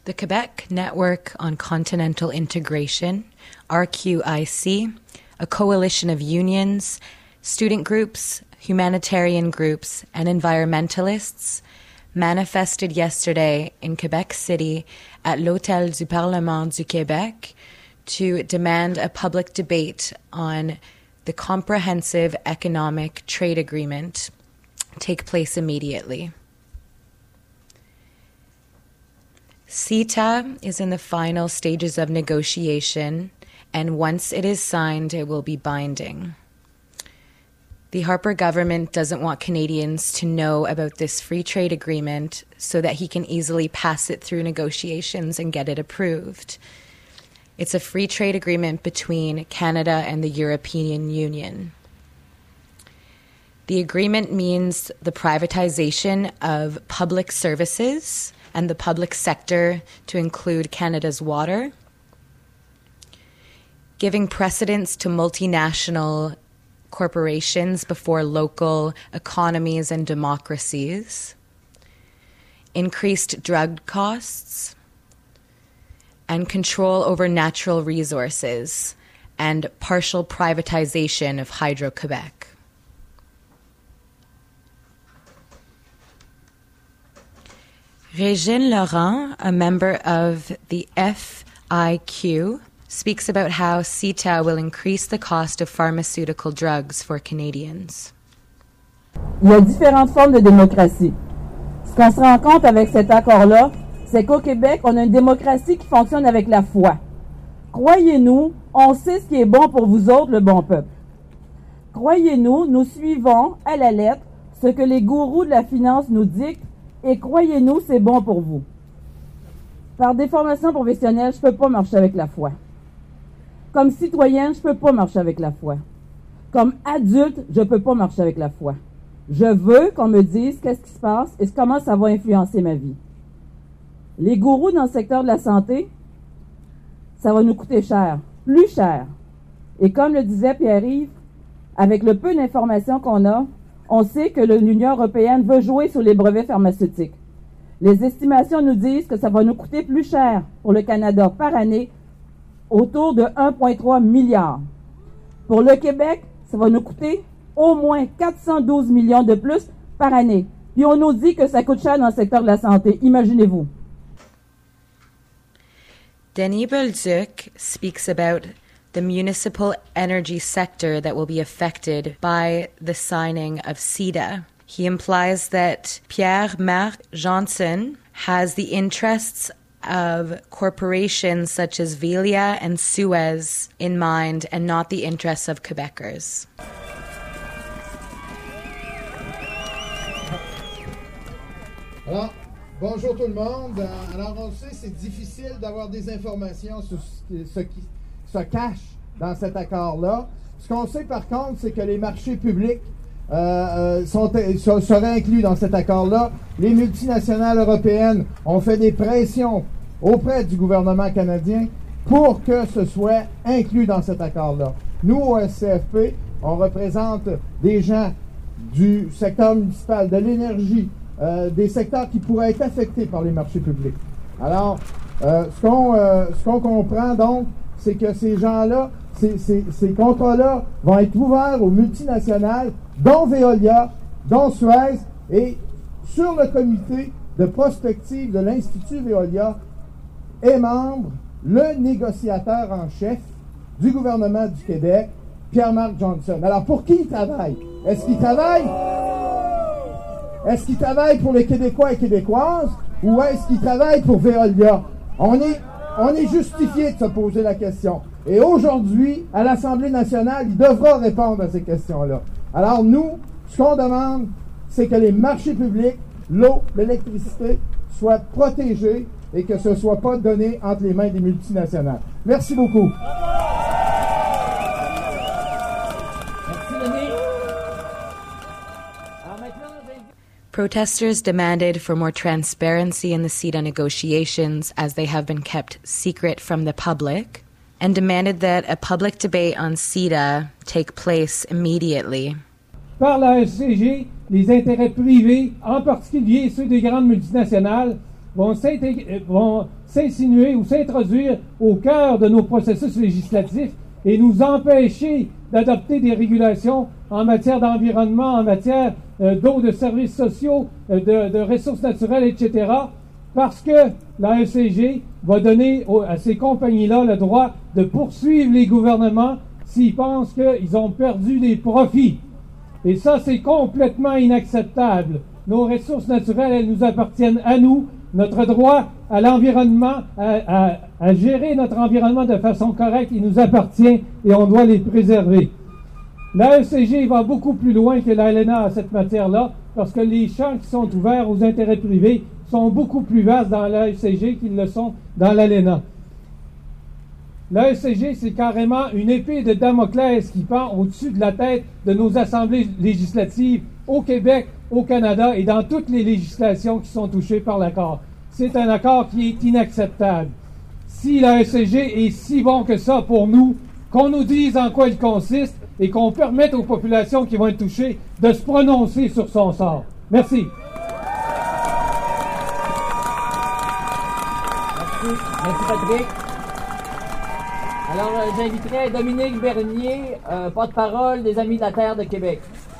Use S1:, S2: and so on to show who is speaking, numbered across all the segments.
S1: The Quebec Network on Continental Integration, RQIC, a coalition of unions, student groups, humanitarian groups, and environmentalists, manifested yesterday in Quebec City at l'Hôtel du Parlement du Québec to demand a public debate on the Comprehensive Economic Trade Agreement take place immediately. CETA is in the final stages of negotiation, and once it is signed, it will be binding. The Harper government doesn't want Canadians to know about this free trade agreement so that he can easily pass it through negotiations and get it approved. It's a free trade agreement between Canada and the European Union. The agreement means the privatization of public services and the public sector to include Canada's water, giving precedence to multinational corporations before local economies and democracies, increased drug costs, and control over natural resources, and partial privatization of Hydro-Quebec. Régine Laurent, a member of the FIQ, speaks about how CETA will increase the cost of pharmaceutical drugs for Canadians.
S2: Il y a différentes formes de démocratie. Ce qu'on se rend compte avec cet accord-là, c'est qu'au Québec, on a une démocratie qui fonctionne avec la foi. Croyez-nous, on sait ce qui est bon pour vous autres, le bon peuple. Croyez-nous, nous suivons à la lettre ce que les gourous de la finance nous dictent et croyez-nous, c'est bon pour vous. Par déformation professionnelle, je ne peux pas marcher avec la foi. Comme citoyenne, je ne peux pas marcher avec la foi. Comme adulte, je ne peux pas marcher avec la foi. Je veux qu'on me dise qu'est-ce qui se passe et comment ça va influencer ma vie. Les gourous dans le secteur de la santé, ça va nous coûter cher, plus cher. Et comme le disait Pierre-Yves, avec le peu d'informations qu'on a, on sait que l'Union européenne veut jouer sur les brevets pharmaceutiques. Les estimations nous disent que ça va nous coûter plus cher pour le Canada par année, autour de 1,3 milliard. Pour le Québec, ça va nous coûter au moins 412 millions de plus par année. Puis on nous dit que ça coûte cher dans le secteur de la santé. Imaginez-vous.
S1: Denis Bolduc speaks about the municipal energy sector that will be affected by the signing of CETA. He implies that Pierre-Marc Johnson has the interests of corporations such as Veolia and Suez in mind and not the interests of Quebecers.
S3: Alors, bonjour tout le monde. Alors, on sait, c'est difficile d'avoir des informations sur ce qui se cache dans cet accord-là. Ce qu'on sait, par contre, c'est que les marchés publics seraient inclus dans cet accord-là. Les multinationales européennes ont fait des pressions auprès du gouvernement canadien pour que ce soit inclus dans cet accord-là. Nous, au SCFP, on représente des gens du secteur municipal, de l'énergie, des secteurs qui pourraient être affectés par les marchés publics. Alors, ce qu'on comprend donc, c'est que ces gens-là, ces contrats-là vont être ouverts aux multinationales, dont Veolia, dont Suez, et sur le comité de prospective de l'Institut Veolia est membre le négociateur en chef du gouvernement du Québec, Pierre-Marc Johnson. Alors, pour qui il travaille? Est-ce qu'il travaille pour les Québécois et Québécoises ou est-ce qu'il travaille pour Veolia? On est justifié de se poser la question. Et aujourd'hui, à l'Assemblée nationale, il devra répondre à ces questions-là. Alors nous, ce qu'on demande, c'est que les marchés publics, l'eau, l'électricité, soient protégés et que ce ne soit pas donné entre les mains des multinationales. Merci beaucoup.
S1: Protesters demanded for more transparency in the CETA negotiations as they have been kept secret from the public, and demanded that a public debate on CETA take place immediately.
S4: Par la SCG, les intérêts privés, en particulier ceux des grandes multinationales, vont s'insinuer ou s'introduire au cœur de nos processus législatifs et nous empêcher d'adopter des régulations en matière d'environnement, en matière d'eau, de services sociaux, de ressources naturelles, etc., parce que la ECG va donner à ces compagnies-là le droit de poursuivre les gouvernements s'ils pensent qu'ils ont perdu des profits. Et ça, c'est complètement inacceptable. Nos ressources naturelles, elles nous appartiennent à nous. Notre droit à l'environnement, à gérer notre environnement de façon correcte, il nous appartient et on doit les préserver. La ECG va beaucoup plus loin que l'ALENA à cette matière-là, parce que les champs qui sont ouverts aux intérêts privés sont beaucoup plus vastes dans la ECG qu'ils le sont dans l'ALENA. La ECG, c'est carrément une épée de Damoclès qui pend au-dessus de la tête de nos assemblées législatives au Québec, au Canada et dans toutes les législations qui sont touchées par l'accord. C'est un accord qui est inacceptable. Si la ECG est si bon que ça pour nous, qu'on nous dise en quoi il consiste et qu'on permette aux populations qui vont être touchées de se prononcer sur son sort. Merci.
S5: Merci Patrick. Alors, j'inviterai Dominique Bernier, porte-parole des Amis de la Terre de Québec.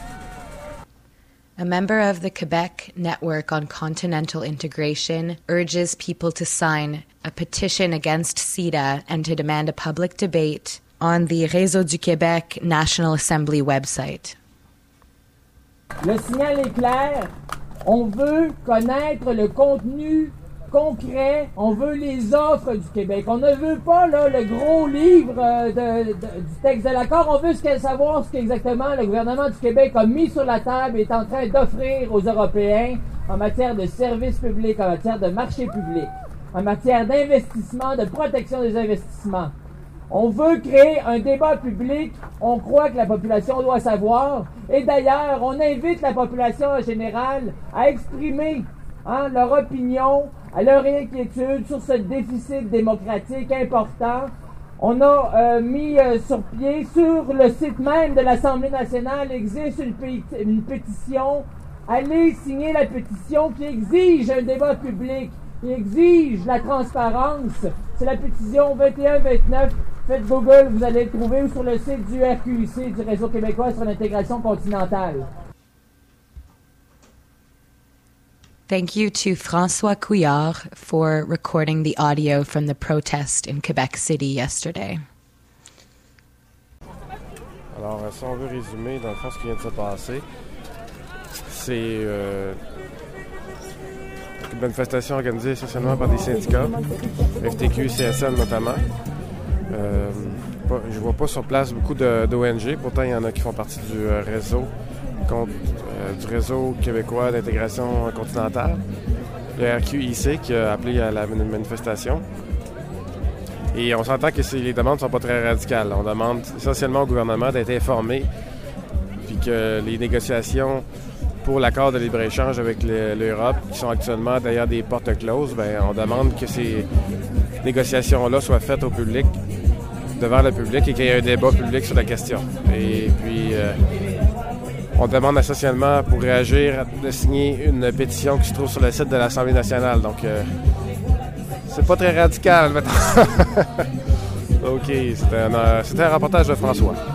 S1: A member of the Quebec Network on Continental Integration urges people to sign a petition against CETA and to demand a public debate on the Réseau du Québec National Assembly website.
S5: Le signal est clair. On veut connaître le contenu concret, on veut les offres du Québec. On ne veut pas là, le gros livre du texte de l'accord, on veut savoir ce qu'exactement le gouvernement du Québec a mis sur la table et est en train d'offrir aux Européens en matière de services publics, en matière de marché public, en matière d'investissement, de protection des investissements. On veut créer un débat public, on croit que la population doit savoir, et d'ailleurs, on invite la population en général à exprimer leur opinion, à leur inquiétude sur ce déficit démocratique important. On a mis sur pied, sur le site même de l'Assemblée nationale, existe une pétition. Allez signer la pétition qui exige un débat public, qui exige la transparence. C'est la pétition 21-29. Faites Google, vous allez le trouver, ou sur le site du RQIC, du Réseau québécois sur l'intégration continentale.
S1: Thank you to François Couillard for recording the audio from the protest in Quebec City yesterday.
S6: Alors, si on veut résumer, dans le fond, ce qui vient de se passer, c'est une manifestation organisée essentiellement par des syndicats, FTQ, CSN notamment. Je vois pas sur place beaucoup d'ONG, pourtant il y en a qui font partie du réseau québécois d'intégration continentale, le RQIC, qui a appelé à la manifestation. Et on s'entend que les demandes ne sont pas très radicales. On demande essentiellement au gouvernement d'être informé, puis que les négociations pour l'accord de libre-échange avec l'Europe, qui sont actuellement derrière des portes closes, on demande que ces négociations-là soient faites au public, devant le public, et qu'il y ait un débat public sur la question. Et puis, on demande essentiellement, pour réagir, de signer une pétition qui se trouve sur le site de l'Assemblée nationale. Donc, c'est pas très radical, maintenant. OK, c'était un reportage de François.